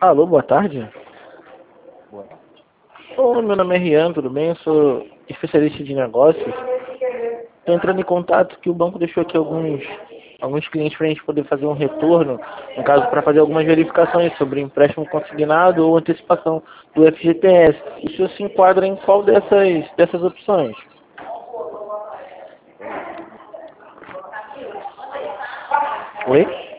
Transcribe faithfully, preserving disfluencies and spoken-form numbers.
Alô, boa tarde. Boa tarde. Oi, meu nome é Rian, tudo bem? Eu sou especialista de negócios. Estou entrando em contato que o banco deixou aqui alguns, alguns clientes para a gente poder fazer um retorno, no caso, para fazer algumas verificações sobre empréstimo consignado ou antecipação do F G T S. O senhor se enquadra em qual dessas, dessas opções? Peraí, só um minuto. Oi?